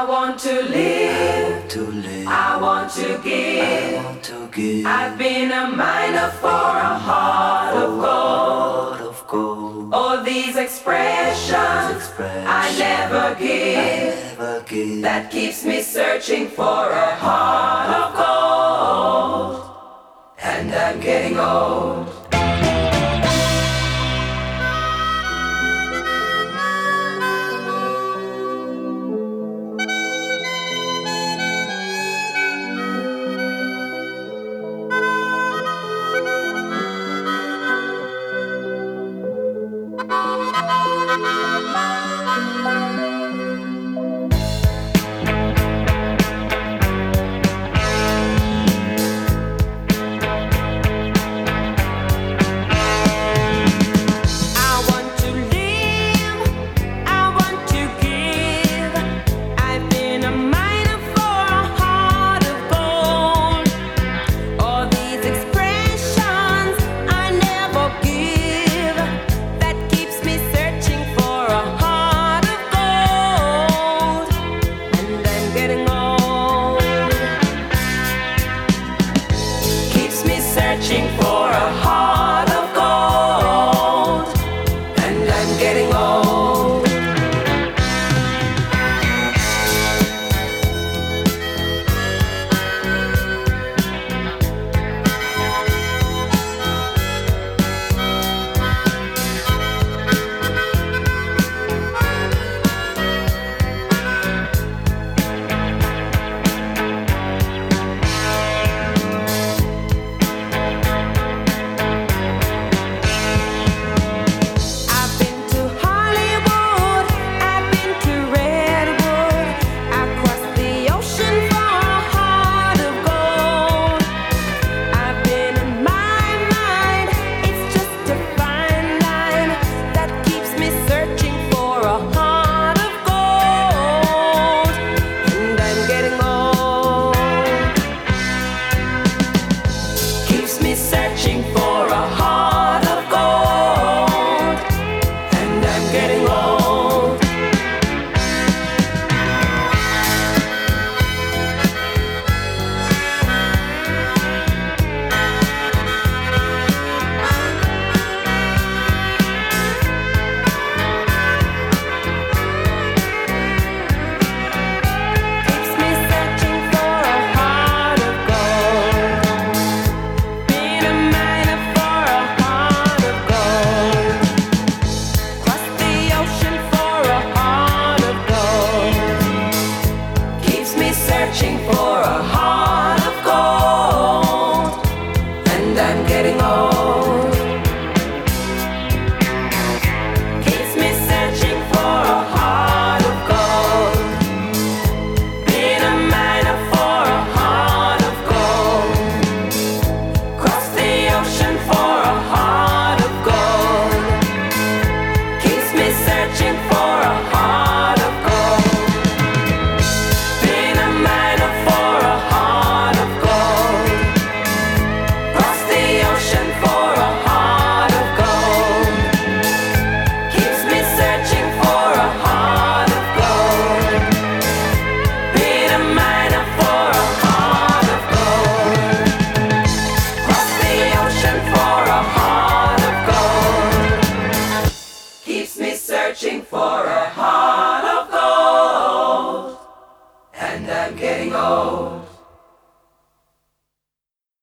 want to live, I want to give. I've been a miner for a heart of gold. All these expressions I never give. That keeps me searching for a heart of gold. And I'm getting old. Searching for a heart of gold, and I'm getting old. Searching for a heart of gold, and I'm getting old. Keeps me searching for a heart of gold. Been a miner for a heart of gold. Cross the ocean for a heart of gold. Keeps me searching for a heart of gold, and I'm getting old. Keeps me searching for a heart of gold. Been a miner for a heart of gold. Cross the ocean for a heart of gold. Keeps me searching for a heart of gold. Been a miner for a heart of gold. Cross the ocean for a heart of gold. Keeps me searching for a heart of gold. Been a miner for a heart of gold. Cross the ocean for a heart of gold. Keeps me searching for a heart of gold, and I'm getting old.